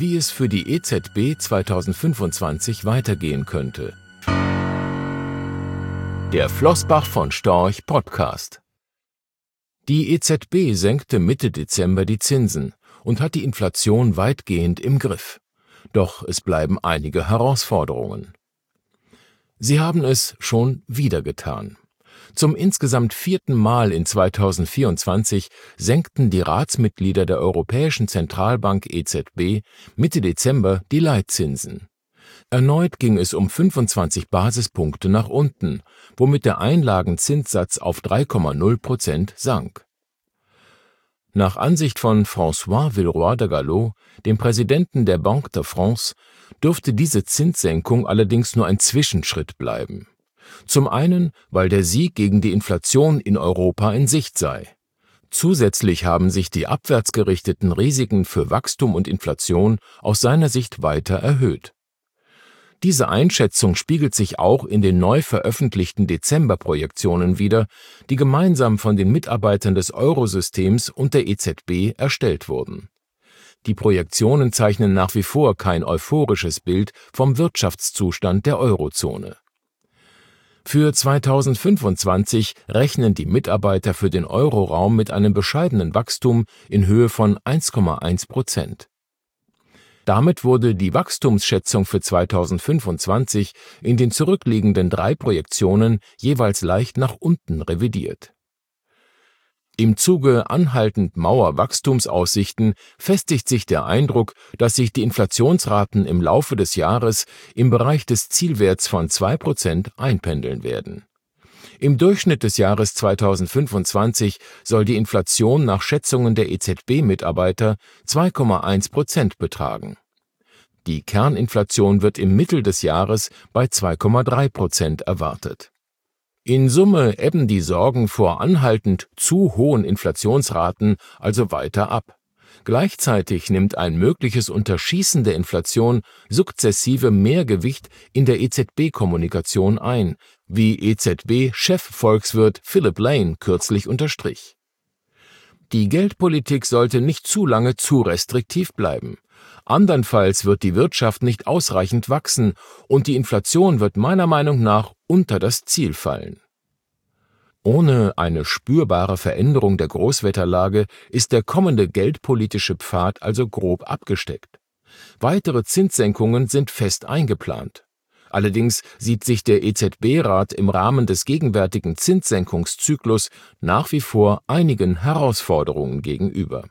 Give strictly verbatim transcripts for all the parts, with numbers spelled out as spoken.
wie es für die E Z B zweitausendfünfundzwanzig weitergehen könnte. Der Flossbach von Storch Podcast. Die E Z B senkte Mitte Dezember die Zinsen und hat die Inflation weitgehend im Griff. Doch es bleiben einige Herausforderungen. Sie haben es schon wieder getan. Zum insgesamt vierten Mal in zweitausendvierundzwanzig senkten die Ratsmitglieder der Europäischen Zentralbank E Z B Mitte Dezember die Leitzinsen. Erneut ging es um fünfundzwanzig Basispunkte nach unten, womit der Einlagenzinssatz auf drei Komma null Prozent sank. Nach Ansicht von François Villeroy de Galhau, dem Präsidenten der Banque de France, dürfte diese Zinssenkung allerdings nur ein Zwischenschritt bleiben. Zum einen, weil der Sieg gegen die Inflation in Europa in Sicht sei. Zusätzlich haben sich die abwärts gerichteten Risiken für Wachstum und Inflation aus seiner Sicht weiter erhöht. Diese Einschätzung spiegelt sich auch in den neu veröffentlichten Dezember-Projektionen wider, die gemeinsam von den Mitarbeitern des Eurosystems und der E Z B erstellt wurden. Die Projektionen zeichnen nach wie vor kein euphorisches Bild vom Wirtschaftszustand der Eurozone. Für zweitausendfünfundzwanzig rechnen die Mitarbeiter für den Euroraum mit einem bescheidenen Wachstum in Höhe von eins Komma eins Prozent. Damit wurde die Wachstumsschätzung für zweitausendfünfundzwanzig in den zurückliegenden drei Projektionen jeweils leicht nach unten revidiert. Im Zuge anhaltend mauer Wachstumsaussichten festigt sich der Eindruck, dass sich die Inflationsraten im Laufe des Jahres im Bereich des Zielwerts von zwei Prozent einpendeln werden. Im Durchschnitt des Jahres zweitausendfünfundzwanzig soll die Inflation nach Schätzungen der E Z B-Mitarbeiter zwei Komma eins Prozent betragen. Die Kerninflation wird im Mittel des Jahres bei zwei Komma drei Prozent erwartet. In Summe ebben die Sorgen vor anhaltend zu hohen Inflationsraten also weiter ab. Gleichzeitig nimmt ein mögliches Unterschießen der Inflation sukzessive mehr Gewicht in der E Z B-Kommunikation ein, wie E Z B-Chefvolkswirt Philip Lane kürzlich unterstrich. Die Geldpolitik sollte nicht zu lange zu restriktiv bleiben. Andernfalls wird die Wirtschaft nicht ausreichend wachsen und die Inflation wird meiner Meinung nach unter das Ziel fallen. Ohne eine spürbare Veränderung der Großwetterlage ist der kommende geldpolitische Pfad also grob abgesteckt. Weitere Zinssenkungen sind fest eingeplant. Allerdings sieht sich der E Z B-Rat im Rahmen des gegenwärtigen Zinssenkungszyklus nach wie vor einigen Herausforderungen gegenüber.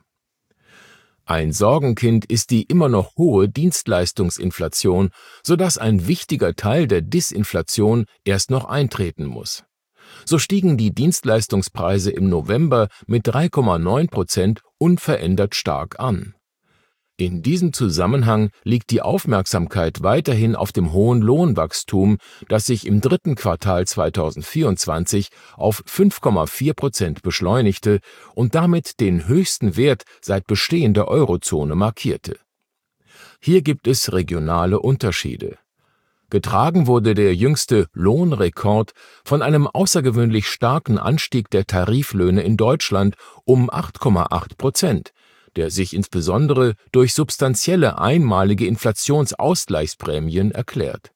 Ein Sorgenkind ist die immer noch hohe Dienstleistungsinflation, sodass ein wichtiger Teil der Disinflation erst noch eintreten muss. So stiegen die Dienstleistungspreise im November mit drei Komma neun Prozent unverändert stark an. In diesem Zusammenhang liegt die Aufmerksamkeit weiterhin auf dem hohen Lohnwachstum, das sich im dritten Quartal zweitausendvierundzwanzig auf fünf Komma vier Prozent beschleunigte und damit den höchsten Wert seit Bestehen der Eurozone markierte. Hier gibt es regionale Unterschiede. Getragen wurde der jüngste Lohnrekord von einem außergewöhnlich starken Anstieg der Tariflöhne in Deutschland um acht Komma acht Prozent, der sich insbesondere durch substanzielle einmalige Inflationsausgleichsprämien erklärt.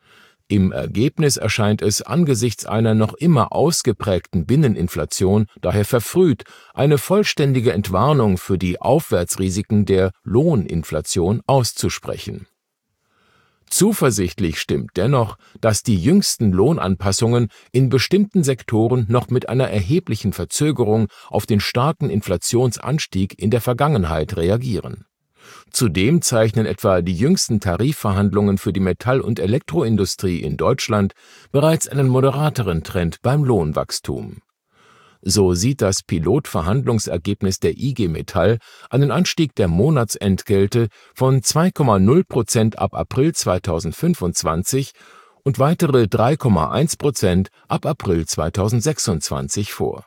Im Ergebnis erscheint es angesichts einer noch immer ausgeprägten Binneninflation daher verfrüht, eine vollständige Entwarnung für die Aufwärtsrisiken der Lohninflation auszusprechen. Zuversichtlich stimmt dennoch, dass die jüngsten Lohnanpassungen in bestimmten Sektoren noch mit einer erheblichen Verzögerung auf den starken Inflationsanstieg in der Vergangenheit reagieren. Zudem zeichnen etwa die jüngsten Tarifverhandlungen für die Metall- und Elektroindustrie in Deutschland bereits einen moderateren Trend beim Lohnwachstum. So sieht das Pilotverhandlungsergebnis der I G Metall einen Anstieg der Monatsentgelte von zwei Komma null Prozent ab April zweitausendfünfundzwanzig und weitere drei Komma eins Prozent ab April zweitausendsechsundzwanzig vor.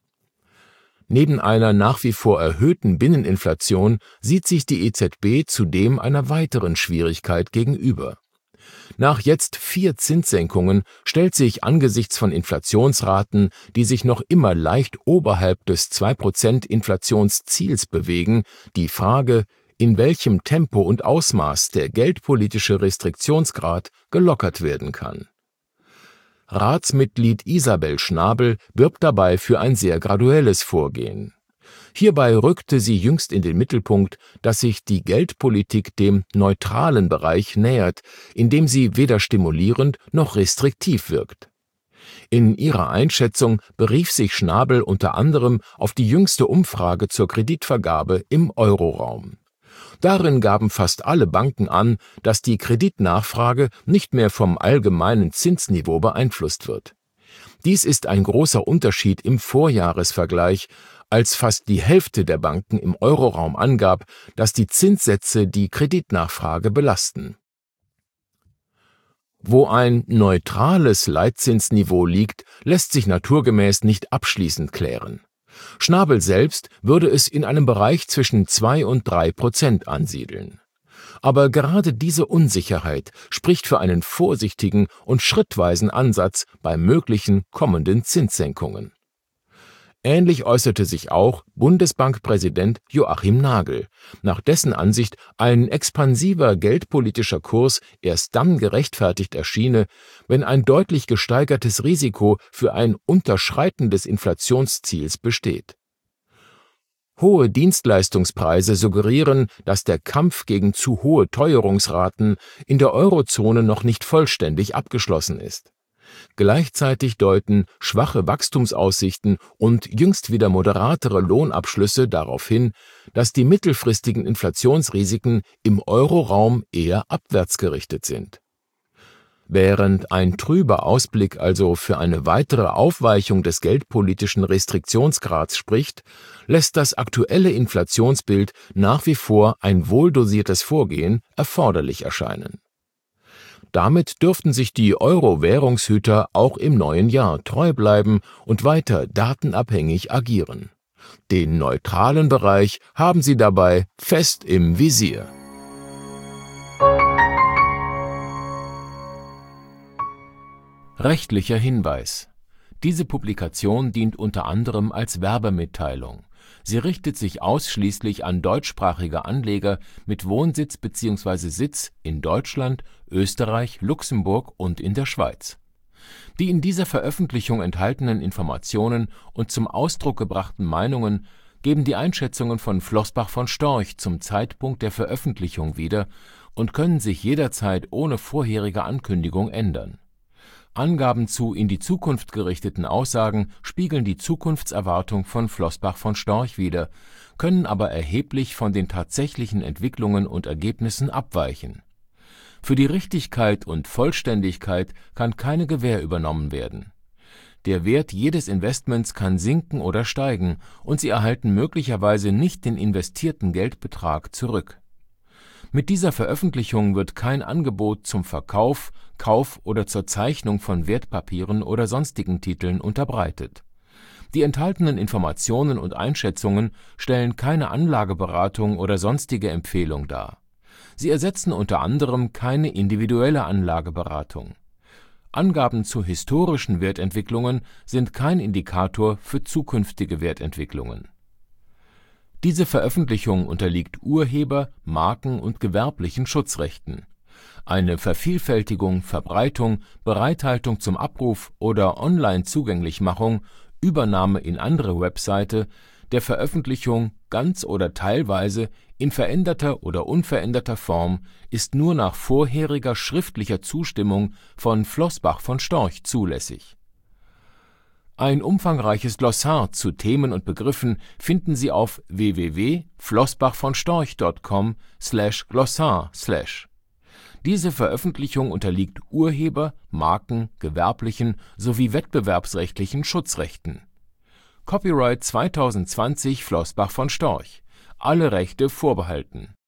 Neben einer nach wie vor erhöhten Binneninflation sieht sich die E Z B zudem einer weiteren Schwierigkeit gegenüber. Nach jetzt vier Zinssenkungen stellt sich angesichts von Inflationsraten, die sich noch immer leicht oberhalb des zwei Prozent Inflationsziels bewegen, die Frage, in welchem Tempo und Ausmaß der geldpolitische Restriktionsgrad gelockert werden kann. Ratsmitglied Isabel Schnabel wirbt dabei für ein sehr graduelles Vorgehen. Hierbei rückte sie jüngst in den Mittelpunkt, dass sich die Geldpolitik dem neutralen Bereich nähert, indem sie weder stimulierend noch restriktiv wirkt. In ihrer Einschätzung berief sich Schnabel unter anderem auf die jüngste Umfrage zur Kreditvergabe im Euroraum. Darin gaben fast alle Banken an, dass die Kreditnachfrage nicht mehr vom allgemeinen Zinsniveau beeinflusst wird. Dies ist ein großer Unterschied im Vorjahresvergleich, als fast die Hälfte der Banken im Euroraum angab, dass die Zinssätze die Kreditnachfrage belasten. Wo ein neutrales Leitzinsniveau liegt, lässt sich naturgemäß nicht abschließend klären. Schnabel selbst würde es in einem Bereich zwischen zwei und drei Prozent ansiedeln. Aber gerade diese Unsicherheit spricht für einen vorsichtigen und schrittweisen Ansatz bei möglichen kommenden Zinssenkungen. Ähnlich äußerte sich auch Bundesbankpräsident Joachim Nagel, nach dessen Ansicht ein expansiver geldpolitischer Kurs erst dann gerechtfertigt erschiene, wenn ein deutlich gesteigertes Risiko für ein Unterschreiten des Inflationsziels besteht. Hohe Dienstleistungspreise suggerieren, dass der Kampf gegen zu hohe Teuerungsraten in der Eurozone noch nicht vollständig abgeschlossen ist. Gleichzeitig deuten schwache Wachstumsaussichten und jüngst wieder moderatere Lohnabschlüsse darauf hin, dass die mittelfristigen Inflationsrisiken im Euroraum eher abwärts gerichtet sind. Während ein trüber Ausblick also für eine weitere Aufweichung des geldpolitischen Restriktionsgrads spricht, lässt das aktuelle Inflationsbild nach wie vor ein wohldosiertes Vorgehen erforderlich erscheinen. Damit dürften sich die Euro-Währungshüter auch im neuen Jahr treu bleiben und weiter datenabhängig agieren. Den neutralen Bereich haben sie dabei fest im Visier. Rechtlicher Hinweis: Diese Publikation dient unter anderem als Werbemitteilung. Sie richtet sich ausschließlich an deutschsprachige Anleger mit Wohnsitz bzw. Sitz in Deutschland, Österreich, Luxemburg und in der Schweiz. Die in dieser Veröffentlichung enthaltenen Informationen und zum Ausdruck gebrachten Meinungen geben die Einschätzungen von Flossbach von Storch zum Zeitpunkt der Veröffentlichung wieder und können sich jederzeit ohne vorherige Ankündigung ändern. Angaben zu in die Zukunft gerichteten Aussagen spiegeln die Zukunftserwartung von Flossbach von Storch wider, können aber erheblich von den tatsächlichen Entwicklungen und Ergebnissen abweichen. Für die Richtigkeit und Vollständigkeit kann keine Gewähr übernommen werden. Der Wert jedes Investments kann sinken oder steigen und Sie erhalten möglicherweise nicht den investierten Geldbetrag zurück. Mit dieser Veröffentlichung wird kein Angebot zum Verkauf, Kauf oder zur Zeichnung von Wertpapieren oder sonstigen Titeln unterbreitet. Die enthaltenen Informationen und Einschätzungen stellen keine Anlageberatung oder sonstige Empfehlung dar. Sie ersetzen unter anderem keine individuelle Anlageberatung. Angaben zu historischen Wertentwicklungen sind kein Indikator für zukünftige Wertentwicklungen. Diese Veröffentlichung unterliegt Urheber-, Marken- und gewerblichen Schutzrechten. Eine Vervielfältigung, Verbreitung, Bereithaltung zum Abruf oder Online-Zugänglichmachung, Übernahme in andere Webseite, der Veröffentlichung ganz oder teilweise in veränderter oder unveränderter Form ist nur nach vorheriger schriftlicher Zustimmung von Flossbach von Storch zulässig. Ein umfangreiches Glossar zu Themen und Begriffen finden Sie auf w w w punkt flossbachvonstorch punkt com slash glossar slash. Diese Veröffentlichung unterliegt Urheber-, Marken-, gewerblichen sowie wettbewerbsrechtlichen Schutzrechten. Copyright zwanzig zwanzig Flossbach von Storch. Alle Rechte vorbehalten